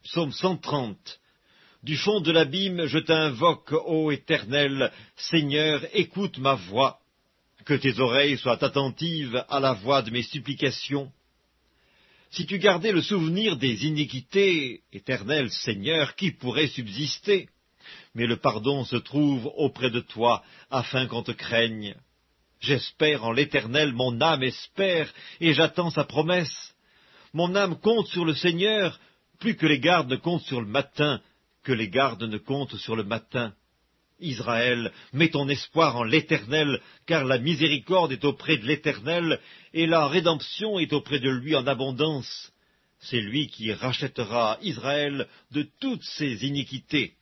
Psaume 130. Du fond de l'abîme, je t'invoque, ô Éternel. Seigneur, écoute ma voix. Que tes oreilles soient attentives à la voix de mes supplications. Si tu gardais le souvenir des iniquités, Éternel Seigneur, qui pourrait subsister? Mais le pardon se trouve auprès de toi, afin qu'on te craigne. J'espère en l'Éternel, mon âme espère, et j'attends sa promesse. Mon âme compte sur le Seigneur, plus que les gardes ne comptent sur le matin, que les gardes ne comptent sur le matin. Israël, mets ton espoir en l'Éternel, car la miséricorde est auprès de l'Éternel, et la rédemption est auprès de lui en abondance. C'est lui qui rachètera Israël de toutes ses iniquités.